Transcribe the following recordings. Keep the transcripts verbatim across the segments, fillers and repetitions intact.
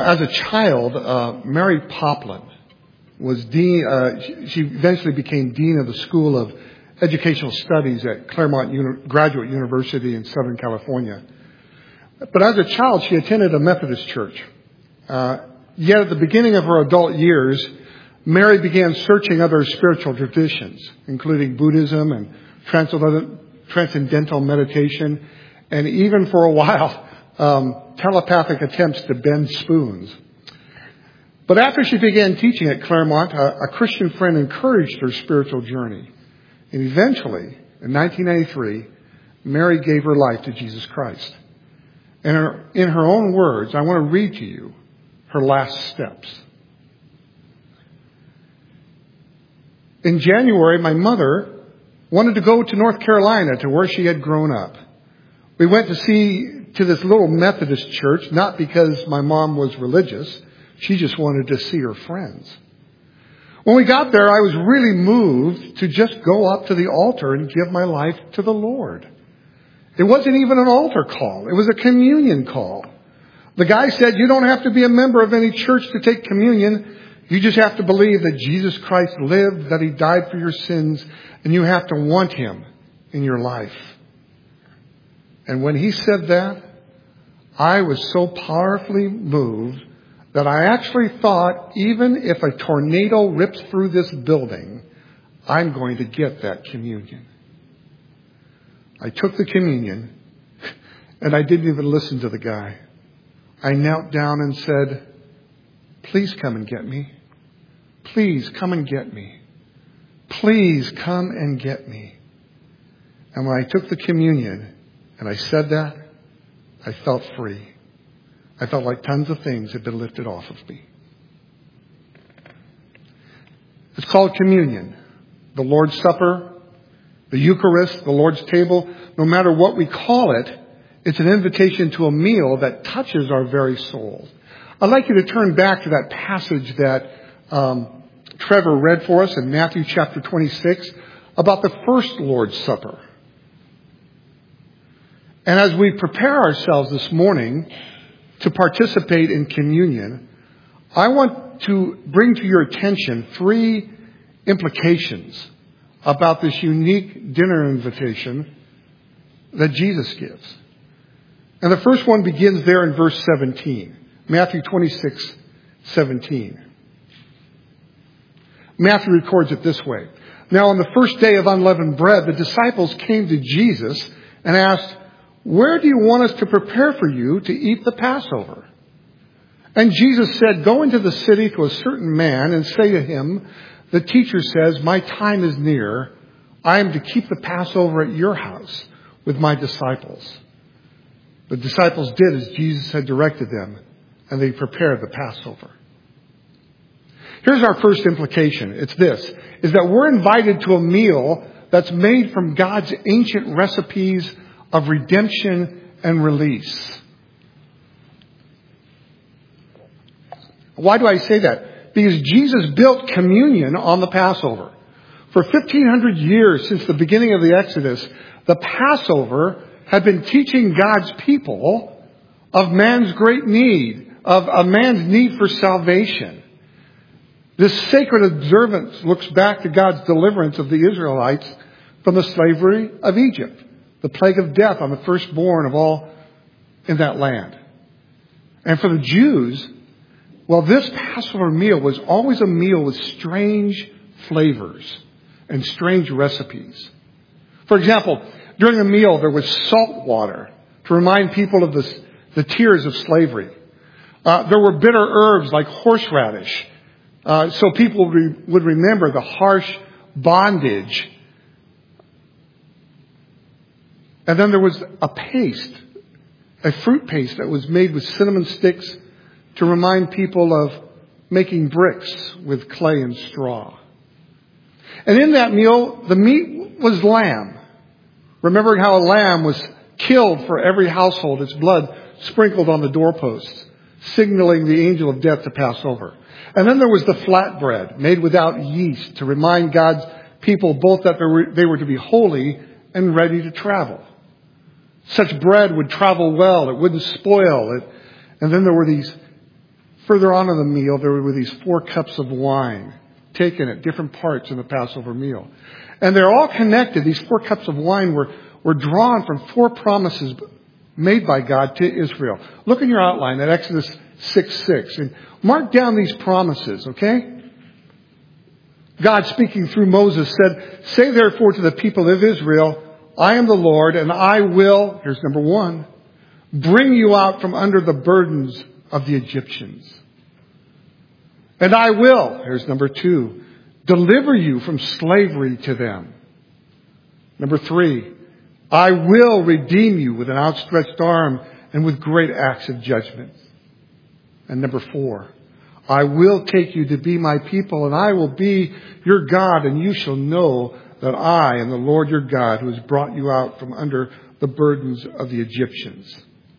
as a child, uh, Mary Poplin was dean. Uh, she, she eventually became dean of the School of Educational Studies at Claremont Uni- Graduate University in Southern California. But as a child, she attended a Methodist church. Uh, yet at the beginning of her adult years, Mary began searching other spiritual traditions, including Buddhism and transcendental meditation, and even for a while, um, telepathic attempts to bend spoons. But after she began teaching at Claremont, a, a Christian friend encouraged her spiritual journey. And eventually, in nineteen ninety-three, Mary gave her life to Jesus Christ. And in her, in her own words, I want to read to you her last steps. In January, my mother wanted to go to North Carolina, to where she had grown up. We went to see to this little Methodist church, not because my mom was religious. She just wanted to see her friends. When we got there, I was really moved to just go up to the altar and give my life to the Lord. It wasn't even an altar call. It was a communion call. The guy said, you don't have to be a member of any church to take communion. You just have to believe that Jesus Christ lived, that He died for your sins, and you have to want Him in your life. And when he said that, I was so powerfully moved that I actually thought, even if a tornado rips through this building, I'm going to get that communion. I took the communion, and I didn't even listen to the guy. I knelt down and said, please come and get me. Please come and get me. Please come and get me. And when I took the communion and I said that, I felt free. I felt like tons of things had been lifted off of me. It's called communion. The Lord's Supper, the Eucharist, the Lord's table. No matter what we call it, it's an invitation to a meal that touches our very soul. I'd like you to turn back to that passage that um, Trevor read for us in Matthew chapter twenty-six about the first Lord's Supper. And as we prepare ourselves this morning to participate in communion, I want to bring to your attention three implications about this unique dinner invitation that Jesus gives. And the first one begins there in verse seventeen. Matthew twenty-six, seventeen. Matthew records it this way. Now on the first day of unleavened bread, the disciples came to Jesus and asked, where do you want us to prepare for you to eat the Passover? And Jesus said, go into the city to a certain man and say to him, the teacher says, my time is near. I am to keep the Passover at your house with my disciples. The disciples did as Jesus had directed them, and they prepared the Passover. Here's our first implication. It's this, is that we're invited to a meal that's made from God's ancient recipes of redemption and release. Why do I say that? Because Jesus built communion on the Passover. For fifteen hundred years since the beginning of the Exodus, the Passover had been teaching God's people of man's great need, of a man's need for salvation. This sacred observance looks back to God's deliverance of the Israelites from the slavery of Egypt, the plague of death on the firstborn of all in that land. And for the Jews, well, this Passover meal was always a meal with strange flavors and strange recipes. For example, during the meal, there was salt water to remind people of the, the tears of slavery. Uh, there were bitter herbs like horseradish, uh, so people re- would remember the harsh bondage. And then there was a paste, a fruit paste that was made with cinnamon sticks to remind people of making bricks with clay and straw. And in that meal, the meat was lamb. Remembering how a lamb was killed for every household, its blood sprinkled on the doorposts, signaling the angel of death to pass over. And then there was the flatbread made without yeast to remind God's people both that they were, they were to be holy and ready to travel. Such bread would travel well. It wouldn't spoil. It, and then there were these Further on in the meal, there were these four cups of wine taken at different parts in the Passover meal. And they're all connected. These four cups of wine were, were drawn from four promises made by God to Israel. Look in your outline at Exodus six six and mark down these promises, okay? God, speaking through Moses, said, "Say therefore to the people of Israel, I am the Lord, and I will," here's number one, "bring you out from under the burdens of the Egyptians. And I will," here's number two, "deliver you from slavery to them." Number three, "I will redeem you with an outstretched arm and with great acts of judgment." And number four, "I will take you to be my people, and I will be your God, and you shall know that I am the Lord your God who has brought you out from under the burdens of the Egyptians."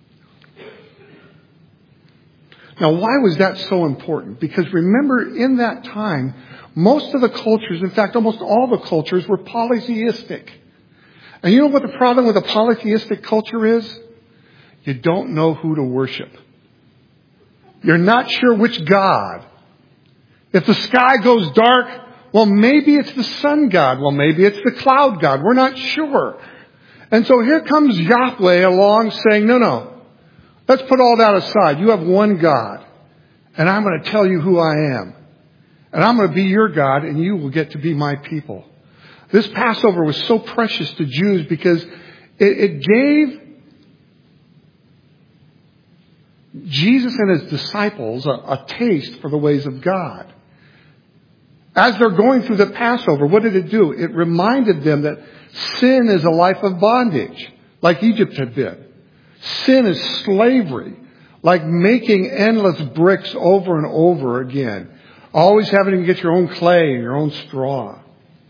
Now, why was that so important? Because remember, in that time, most of the cultures, in fact, almost all the cultures, were polytheistic. And you know what the problem with a polytheistic culture is? You don't know who to worship. You're not sure which God. If the sky goes dark, well, maybe it's the sun god. Well, maybe it's the cloud god. We're not sure. And so here comes Yahweh along saying, no, no. Let's put all that aside. You have one God. And I'm going to tell you who I am. And I'm going to be your God, and you will get to be my people. This Passover was so precious to Jews because it, it gave Jesus and his disciples a, a taste for the ways of God. As they're going through the Passover, what did it do? It reminded them that sin is a life of bondage, like Egypt had been. Sin is slavery, like making endless bricks over and over again. Always having to get your own clay and your own straw.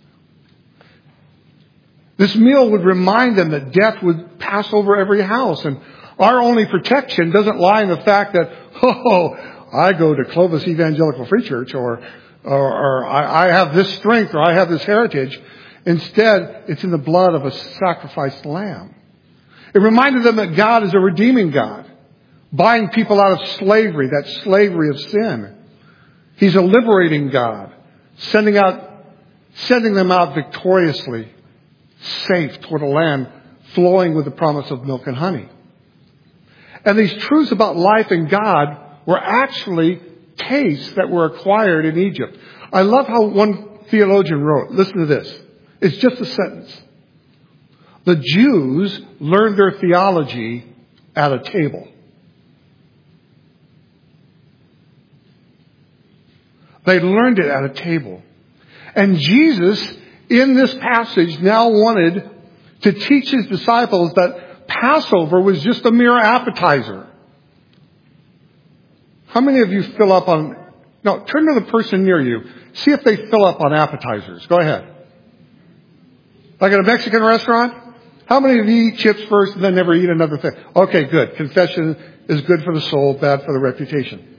This meal would remind them that death would pass over every house. And our only protection doesn't lie in the fact that, oh, I go to Clovis Evangelical Free Church, or, or, or I, I have this strength, or I have this heritage. Instead, it's in the blood of a sacrificed lamb. It reminded them that God is a redeeming God, buying people out of slavery, that slavery of sin. He's a liberating God, sending out, sending them out victoriously, safe toward a land flowing with the promise of milk and honey. And these truths about life in God were actually tastes that were acquired in Egypt. I love how one theologian wrote. Listen to this. It's just a sentence. The Jews learned their theology at a table. They learned it at a table. And Jesus, in this passage, now wanted to teach his disciples that Passover was just a mere appetizer. How many of you fill up on... No, turn to the person near you. See if they fill up on appetizers. Go ahead. Like at a Mexican restaurant? How many of you eat chips first and then never eat another thing? Okay, good. Confession is good for the soul, bad for the reputation.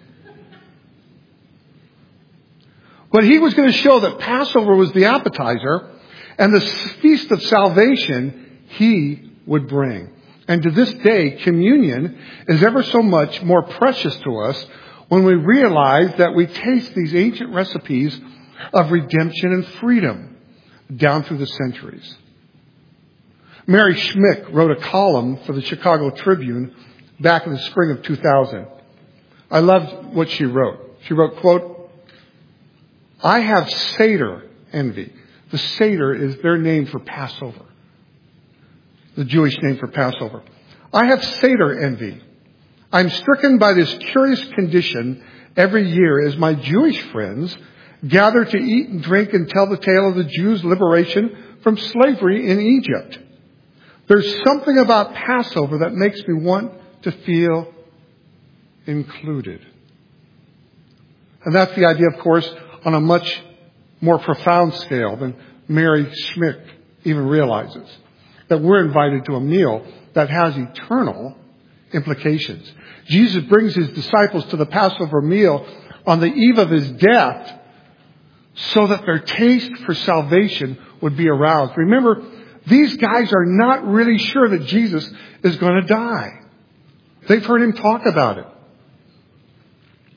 But he was going to show that Passover was the appetizer, and the feast of salvation he would bring. And to this day, communion is ever so much more precious to us when we realize that we taste these ancient recipes of redemption and freedom down through the centuries. Mary Schmick wrote a column for the Chicago Tribune back in the spring of two thousand. I loved what she wrote. She wrote, quote, "I have Seder envy." The Seder is their name for Passover. The Jewish name for Passover. "I have Seder envy. I'm stricken by this curious condition every year as my Jewish friends gather to eat and drink and tell the tale of the Jews' liberation from slavery in Egypt. There's something about Passover that makes me want to feel included." And that's the idea, of course, on a much more profound scale than Mary Schmick even realizes. That we're invited to a meal that has eternal implications. Jesus brings his disciples to the Passover meal on the eve of his death so that their taste for salvation would be aroused. Remember, these guys are not really sure that Jesus is going to die. They've heard him talk about it.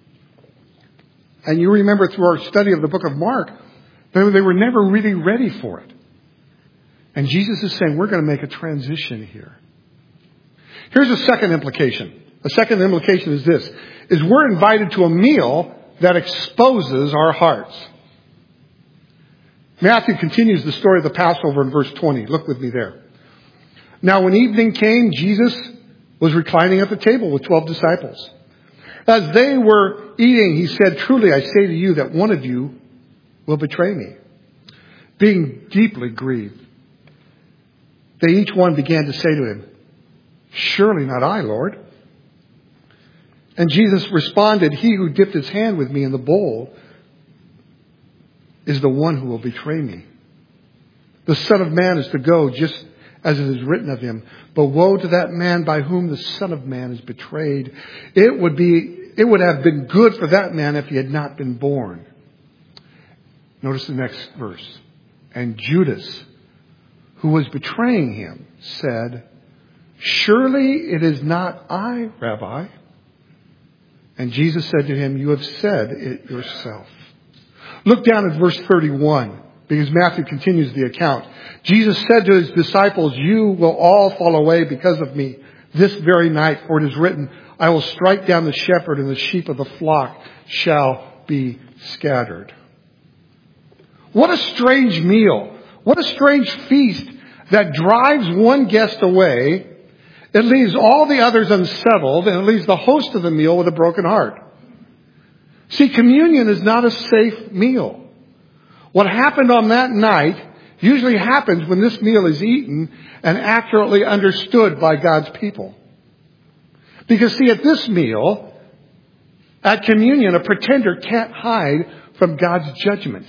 And you remember through our study of the book of Mark, they they were never really ready for it. And Jesus is saying, we're going to make a transition here. Here's a second implication. The second implication is this, is we're invited to a meal that exposes our hearts. Matthew continues the story of the Passover in verse twenty. Look with me there. Now when evening came, Jesus was reclining at the table with twelve disciples. As they were eating, he said, truly I say to you that one of you will betray me. Being deeply grieved, they each one began to say to him, surely not I, Lord. And Jesus responded, he who dipped his hand with me in the bowl is the one who will betray me. The Son of Man is to go just as it is written of him. But woe to that man by whom the Son of Man is betrayed. It would be, it would have been good for that man if he had not been born. Notice the next verse. And Judas, who was betraying him, said, surely it is not I, Rabbi. And Jesus said to him, you have said it yourself. Look down at verse thirty-one, because Matthew continues the account. Jesus said to his disciples, you will all fall away because of me this very night, for it is written, I will strike down the shepherd and the sheep of the flock shall be scattered. What a strange meal. What a strange feast that drives one guest away. It leaves all the others unsettled, and it leaves the host of the meal with a broken heart. See, communion is not a safe meal. What happened on that night usually happens when this meal is eaten and accurately understood by God's people. Because see, at this meal, at communion, a pretender can't hide from God's judgment.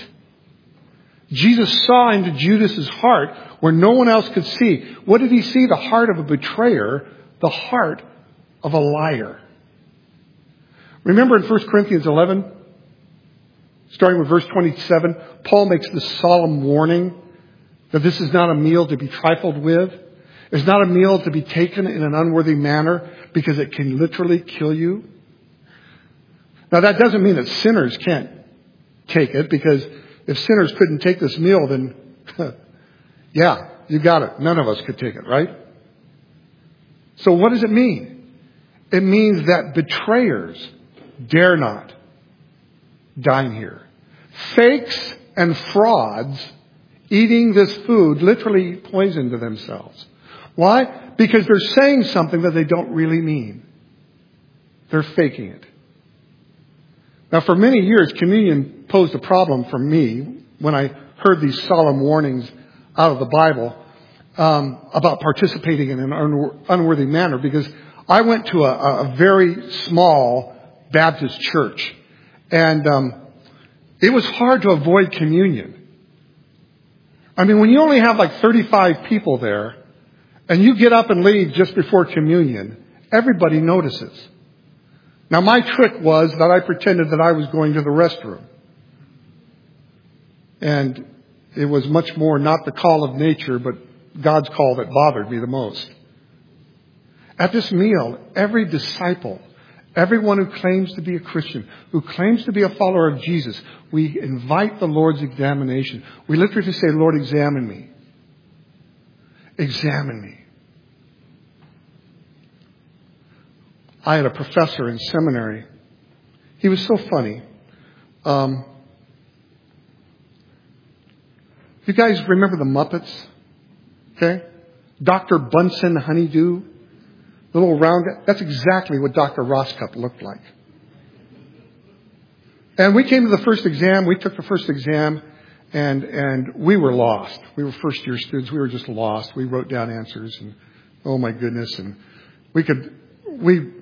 Jesus saw into Judas's heart where no one else could see. What did he see? The heart of a betrayer, the heart of a liar. Remember in First Corinthians eleven, starting with verse twenty-seven, Paul makes this solemn warning that this is not a meal to be trifled with. It's not a meal to be taken in an unworthy manner because it can literally kill you. Now that doesn't mean that sinners can't take it, because if sinners couldn't take this meal, then yeah, you got it. None of us could take it, right? So what does it mean? It means that betrayers dare not dine here. Fakes and frauds eating this food literally poison to themselves. Why? Because they're saying something that they don't really mean. They're faking it. Now, for many years, communion posed a problem for me when I heard these solemn warnings out of the Bible um, about participating in an un- unworthy manner, because I went to a, a very small Baptist church, and um, it was hard to avoid communion. I mean, when you only have like thirty-five people there, and you get up and leave just before communion, everybody notices. Now, my trick was that I pretended that I was going to the restroom. And it was much more not the call of nature, but God's call that bothered me the most. At this meal, every disciple, everyone who claims to be a Christian, who claims to be a follower of Jesus, we invite the Lord's examination. We literally say, Lord, examine me. Examine me. I had a professor in seminary. He was so funny. Um, you guys remember the Muppets? Okay? Doctor Bunsen Honeydew. The little round guy. That's exactly what Doctor Roscup looked like. And we came to the first exam. We took the first exam. And, and we were lost. We were first year students. We were just lost. We wrote down answers. And oh my goodness. And we could, we,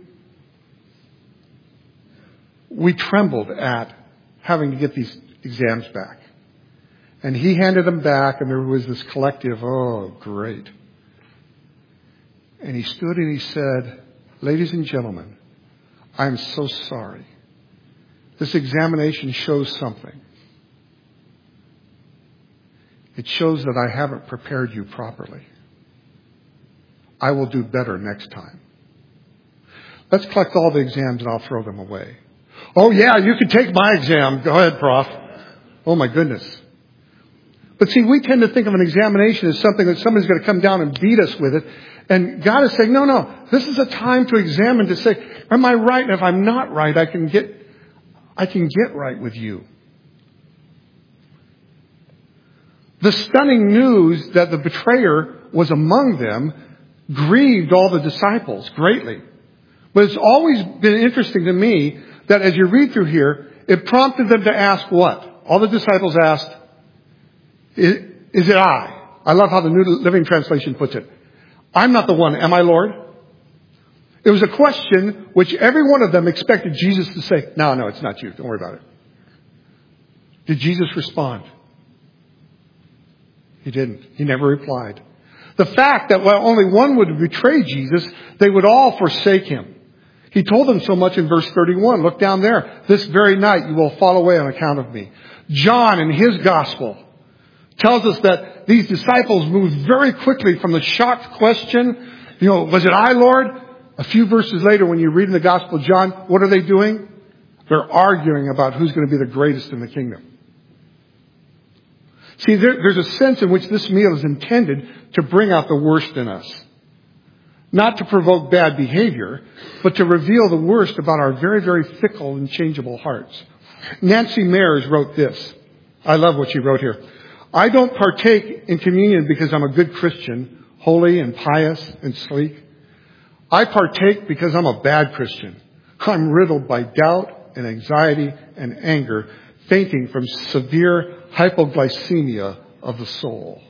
we trembled at having to get these exams back. And he handed them back, and there was this collective, oh, great. And he stood and he said, ladies and gentlemen, I'm so sorry. This examination shows something. It shows that I haven't prepared you properly. I will do better next time. Let's collect all the exams and I'll throw them away. Oh yeah, you can take my exam. Go ahead, Prof. Oh my goodness. But see, we tend to think of an examination as something that somebody's going to come down and beat us with it. And God is saying, no, no, this is a time to examine, to say, am I right? And if I'm not right, I can get, I can get right with you. The stunning news that the betrayer was among them grieved all the disciples greatly. But it's always been interesting to me that as you read through here, it prompted them to ask what? All the disciples asked, is, is it I? I love how the New Living Translation puts it. I'm not the one, am I, Lord? It was a question which every one of them expected Jesus to say, no, no, it's not you. Don't worry about it. Did Jesus respond? He didn't. He never replied. The fact that while only one would betray Jesus, they would all forsake him. He told them so much in verse thirty-one. Look down there. This very night you will fall away on account of me. John in his gospel tells us that these disciples moved very quickly from the shocked question, you know, was it I, Lord? A few verses later, when you read in the Gospel of John, what are they doing? They're arguing about who's going to be the greatest in the kingdom. See, there, there's a sense in which this meal is intended to bring out the worst in us. Not to provoke bad behavior, but to reveal the worst about our very, very fickle and changeable hearts. Nancy Mears wrote this. I love what she wrote here. I don't partake in communion because I'm a good Christian, holy and pious and sleek. I partake because I'm a bad Christian. I'm riddled by doubt and anxiety and anger, fainting from severe hypoglycemia of the soul.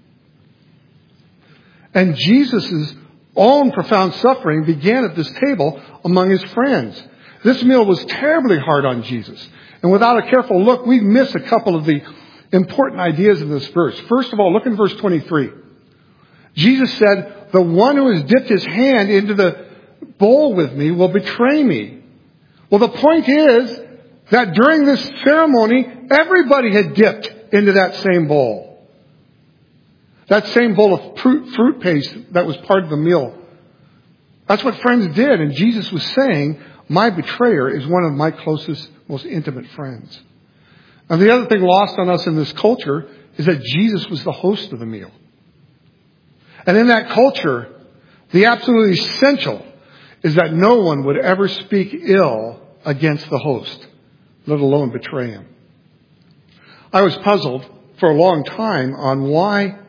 And Jesus' own profound suffering began at this table among his friends. This meal was terribly hard on Jesus. And without a careful look, we miss a couple of the important ideas in this verse. First of all, look in verse twenty-three. Jesus said, the one who has dipped his hand into the bowl with me will betray me. Well, the point is that during this ceremony, everybody had dipped into that same bowl. That same bowl of fruit, fruit paste that was part of the meal. That's what friends did. And Jesus was saying, my betrayer is one of my closest, most intimate friends. And the other thing lost on us in this culture is that Jesus was the host of the meal. And in that culture, the absolutely essential is that no one would ever speak ill against the host, let alone betray him. I was puzzled for a long time on why,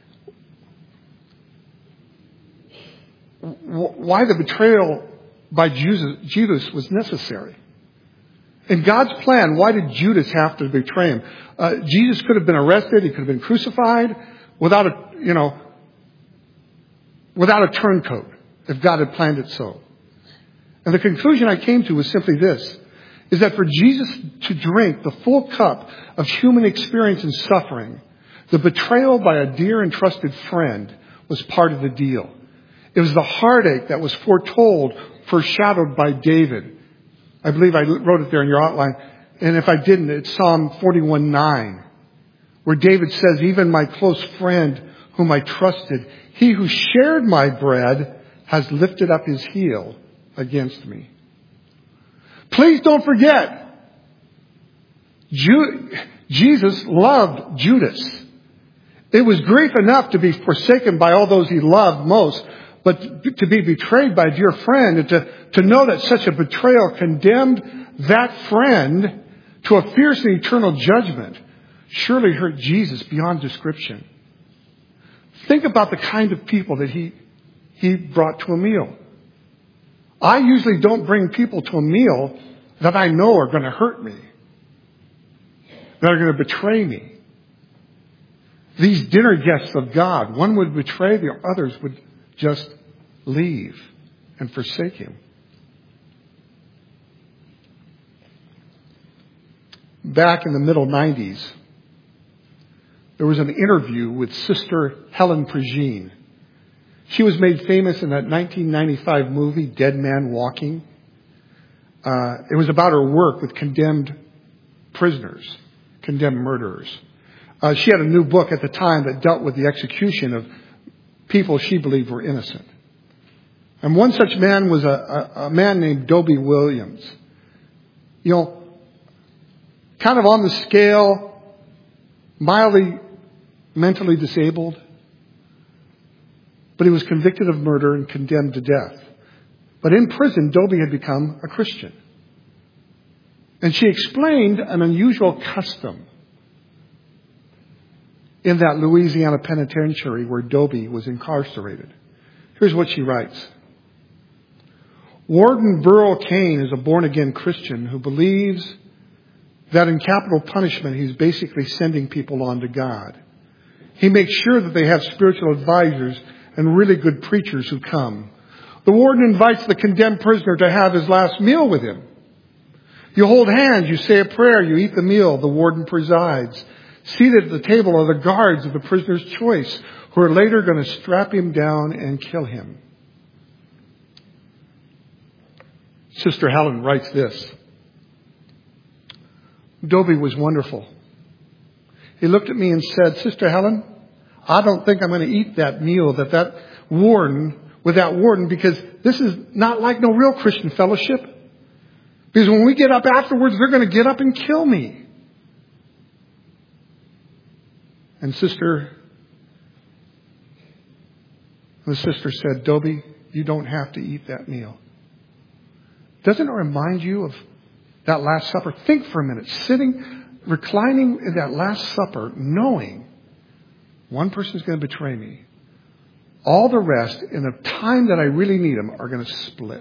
why the betrayal by Judas was necessary. In God's plan, why did Judas have to betray him? Uh, Jesus could have been arrested. He could have been crucified without a, you know, without a turncoat if God had planned it so. And the conclusion I came to was simply this, is that for Jesus to drink the full cup of human experience and suffering, the betrayal by a dear and trusted friend was part of the deal. It was the heartache that was foretold, foreshadowed by David. I believe I wrote it there in your outline. And if I didn't, it's Psalm forty-one nine, where David says, even my close friend whom I trusted, he who shared my bread has lifted up his heel against me. Please don't forget, Ju- Jesus loved Judas. It was grief enough to be forsaken by all those he loved most, but to be betrayed by a dear friend, and to, to know that such a betrayal condemned that friend to a fierce and eternal judgment surely hurt Jesus beyond description. Think about the kind of people that he, he brought to a meal. I usually don't bring people to a meal that I know are going to hurt me, that are going to betray me. These dinner guests of God, one would betray, the others would just leave and forsake him. Back in the middle nineties, there was an interview with Sister Helen Prejean. She was made famous in that nineteen ninety-five movie, Dead Man Walking. Uh, it was about her work with condemned prisoners, condemned murderers. Uh, she had a new book at the time that dealt with the execution of people she believed were innocent. And one such man was a, a, a man named Dobie Williams. you know, kind of on the scale, mildly mentally disabled. But he was convicted of murder and condemned to death. But in prison, Dobie had become a Christian. And she explained an unusual custom in that Louisiana penitentiary where Dobie was incarcerated. Here's what she writes. Warden Burl Cain is a born-again Christian who believes that in capital punishment he's basically sending people on to God. He makes sure that they have spiritual advisors and really good preachers who come. The warden invites the condemned prisoner to have his last meal with him. You hold hands, you say a prayer, you eat the meal, the warden presides. Seated at the table are the guards of the prisoner's choice, who are later going to strap him down and kill him. Sister Helen writes this. Dobie was wonderful. He looked at me and said, Sister Helen, I don't think I'm going to eat that meal that that warden, with that warden, because this is not like no real Christian fellowship. Because when we get up afterwards, they're going to get up and kill me. And sister, the sister said, Dobie, you don't have to eat that meal. Doesn't it remind you of that Last Supper? Think for a minute, sitting, reclining in that Last Supper, knowing one person's going to betray me. All the rest, in the time that I really need them, are going to split.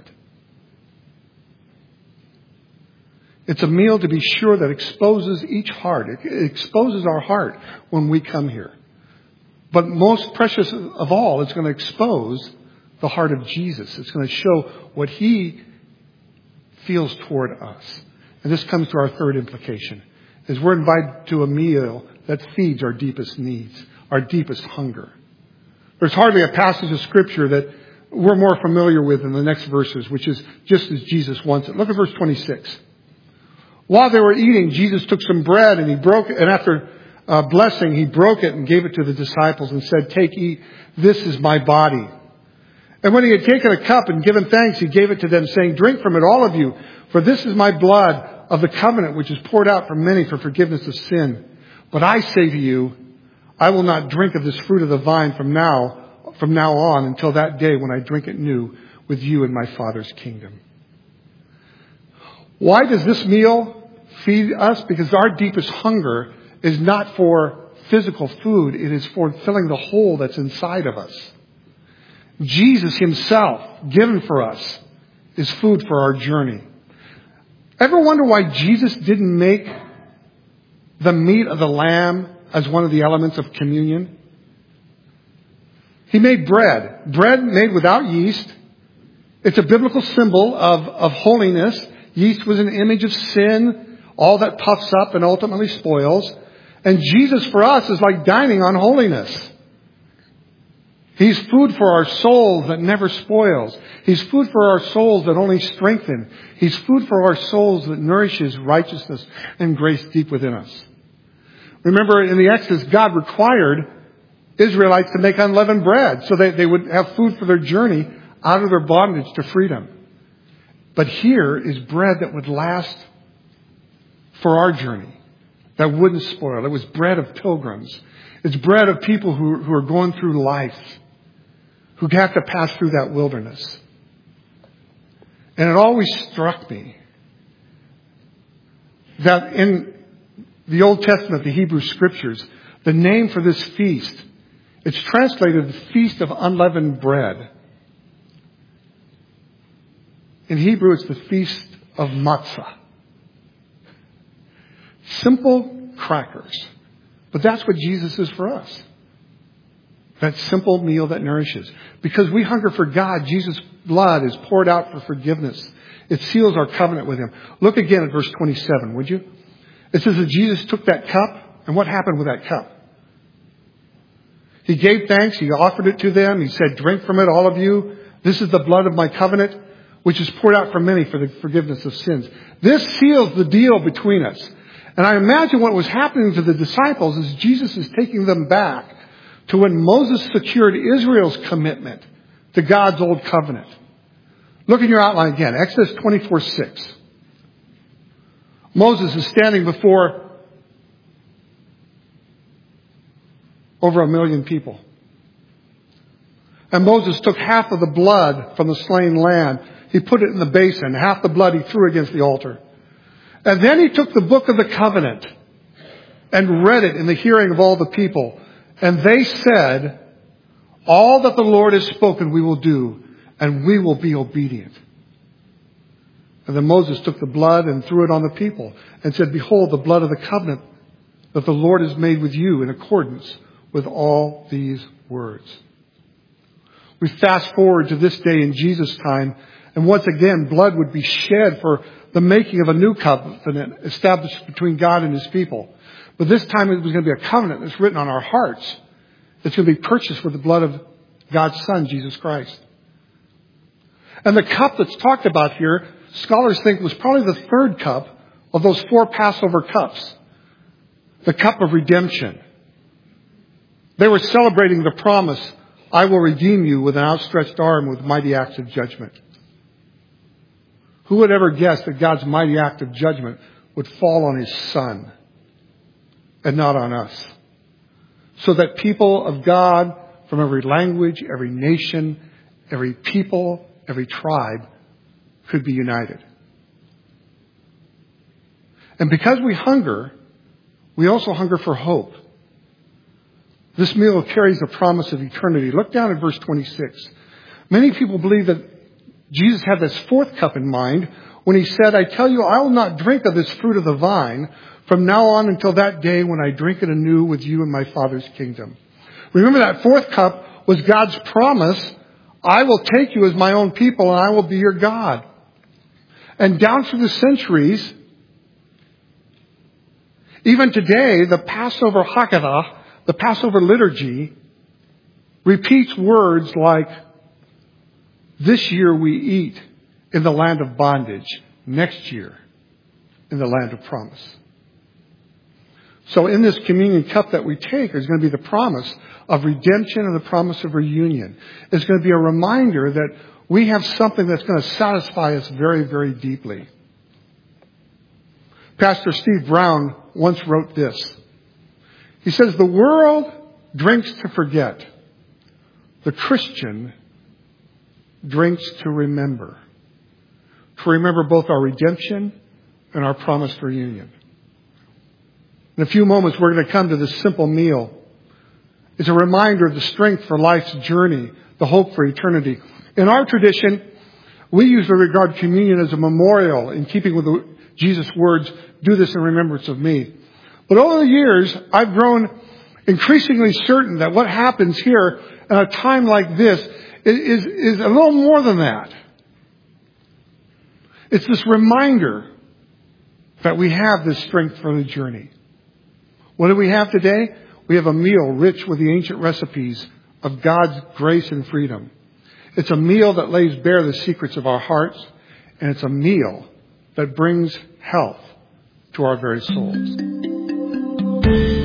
It's a meal, to be sure, that exposes each heart. It exposes our heart when we come here. But most precious of all, it's going to expose the heart of Jesus. It's going to show what He feels toward us. And this comes to our third implication, is we're invited to a meal that feeds our deepest needs, our deepest hunger. There's hardly a passage of Scripture that we're more familiar with than the next verses, which is just as Jesus wants it. Look at verse twenty-six. While they were eating, Jesus took some bread and he broke it, and after uh, blessing, he broke it and gave it to the disciples and said, Take, eat, this is my body. And when he had taken a cup and given thanks, he gave it to them, saying, Drink from it, all of you, for this is my blood of the covenant, which is poured out for many for forgiveness of sin. But I say to you, I will not drink of this fruit of the vine from now, from now on until that day when I drink it new with you in my Father's kingdom. Why does this meal feed us? Because our deepest hunger is not for physical food. It is for filling the hole that's inside of us. Jesus Himself, given for us, is food for our journey. Ever wonder why Jesus didn't make the meat of the lamb as one of the elements of communion? He made bread. Bread made without yeast. It's a biblical symbol of, of holiness. Yeast was an image of sin, all that puffs up and ultimately spoils. And Jesus for us is like dining on holiness. He's food for our souls that never spoils. He's food for our souls that only strengthen. He's food for our souls that nourishes righteousness and grace deep within us. Remember, in the Exodus, God required Israelites to make unleavened bread so that they would have food for their journey out of their bondage to freedom. But here is bread that would last for our journey, that wouldn't spoil. It was bread of pilgrims. It's bread of people who, who are going through life, who have to pass through that wilderness. And it always struck me that in the Old Testament, the Hebrew Scriptures, the name for this feast, it's translated the Feast of Unleavened Bread. In Hebrew, it's the Feast of Matzah. Simple crackers. But that's what Jesus is for us. That simple meal that nourishes. Because we hunger for God, Jesus' blood is poured out for forgiveness. It seals our covenant with Him. Look again at verse twenty-seven, would you? It says that Jesus took that cup, and what happened with that cup? He gave thanks, He offered it to them, He said, Drink from it, all of you. This is the blood of my covenant, which is poured out for many for the forgiveness of sins. This seals the deal between us. And I imagine what was happening to the disciples is Jesus is taking them back to when Moses secured Israel's commitment to God's old covenant. Look in your outline again, Exodus twenty-four six. Moses is standing before over a million people. And Moses took half of the blood from the slain lamb. He put it in the basin. Half the blood he threw against the altar. And then he took the book of the covenant and read it in the hearing of all the people. And they said, all that the Lord has spoken we will do, and we will be obedient. And then Moses took the blood and threw it on the people and said, behold, the blood of the covenant that the Lord has made with you in accordance with all these words. We fast forward to this day in Jesus' time, and once again, blood would be shed for the making of a new covenant established between God and His people. But this time it was going to be a covenant that's written on our hearts. It's going to be purchased with the blood of God's Son, Jesus Christ. And the cup that's talked about here, scholars think was probably the third cup of those four Passover cups. The cup of redemption. They were celebrating the promise, I will redeem you with an outstretched arm with mighty acts of judgment. Who would ever guess that God's mighty act of judgment would fall on His Son and not on us? So that people of God from every language, every nation, every people, every tribe could be united. And because we hunger, we also hunger for hope. This meal carries the promise of eternity. Look down at verse twenty-six. Many people believe that Jesus had this fourth cup in mind when He said, I tell you, I will not drink of this fruit of the vine from now on until that day when I drink it anew with you in my Father's kingdom. Remember, that fourth cup was God's promise. I will take you as my own people and I will be your God. And down through the centuries, even today, the Passover Haggadah, the Passover liturgy, repeats words like, this year we eat in the land of bondage, next year in the land of promise. So in this communion cup that we take is going to be the promise of redemption and the promise of reunion. It's going to be a reminder that we have something that's going to satisfy us very, very deeply. Pastor Steve Brown once wrote this. He says, the world drinks to forget. The Christian drinks to remember. To remember both our redemption and our promised reunion. In a few moments, we're going to come to this simple meal. It's a reminder of the strength for life's journey, the hope for eternity. In our tradition, we usually regard communion as a memorial in keeping with the, Jesus' words, do this in remembrance of me. But over the years, I've grown increasingly certain that what happens here at a time like this is, is, is a little more than that. It's this reminder that we have this strength for the journey. What do we have today? We have a meal rich with the ancient recipes of God's grace and freedom. It's a meal that lays bare the secrets of our hearts, and it's a meal that brings health to our very souls.